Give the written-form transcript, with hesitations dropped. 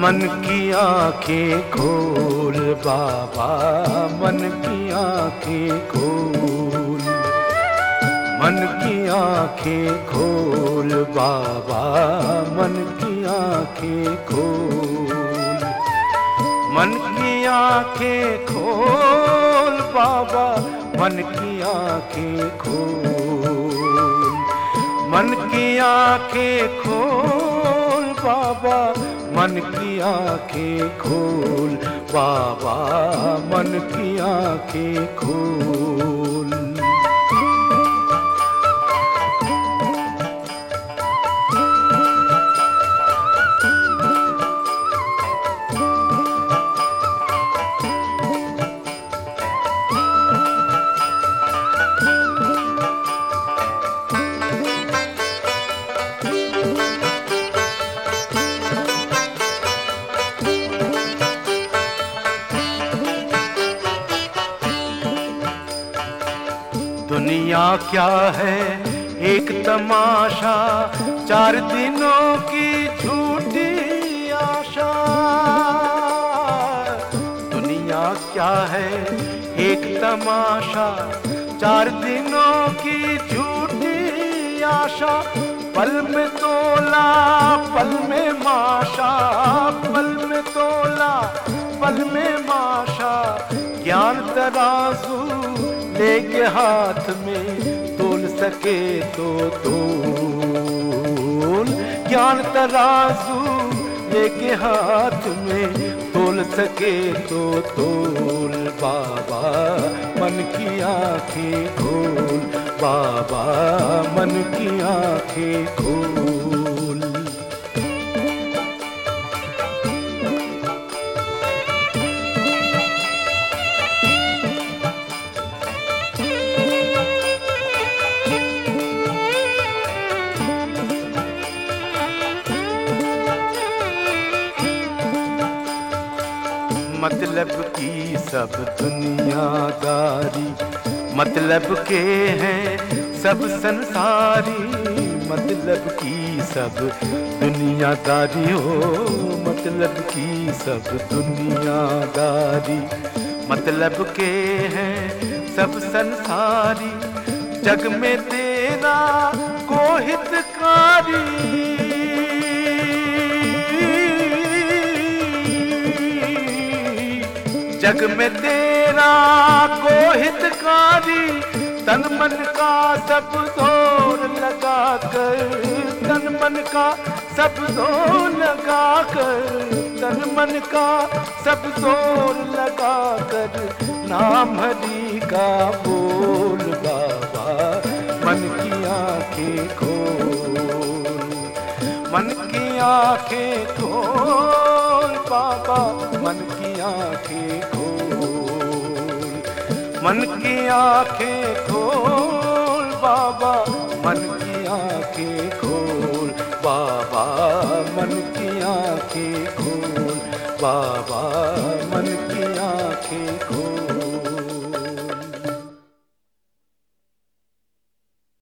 मन की आंखें खोल बाबा, मन की आंखें खोल, मन की आंखें खोल बाबा, मन की आंखें खोल, मन की आंखें खोल बाबा, मन की आंखें खोल, मन की आंखें खोल बाबा, मन की आंखें खोल बाबा, मन की आंखें खोल। दुनिया क्या है एक तमाशा, 4 दिनों की झूठी आशा। दुनिया क्या है एक तमाशा, 4 दिनों की झूठी आशा। पल में तोला पल में माशा, पल में तोला पल में माशा। ज्ञान तराजू लेके हाथ में, तोल सके तो तोल। ज्ञान तराजू लेके हाथ में, तोल सके तो तोल बाबा, मन की आंखें खोल बाबा, मन की आंखें खोल। मतलब की सब दुनियादारी, मतलब के हैं सब संसारी। मतलब की सब दुनियादारी हो, मतलब की सब दुनियादारी। मतलब के हैं सब संसारी, जग में तेरा को हितकारी। जग में तेरा को हितकारी, तन मन का सब जोर लगा कर, तन मन का सब जोर लगा कर, तन मन का सब जोर लगा कर। नाम हरि का बोल बाबा, मन की आंखें खोल, मन की आंखें खोल बाबा, मन की आंखें खोल, मन की आंखें खोल बाबा, मन की आंखें खोल बाबा, मन की आंखें खोल बाबा, मन की आंखें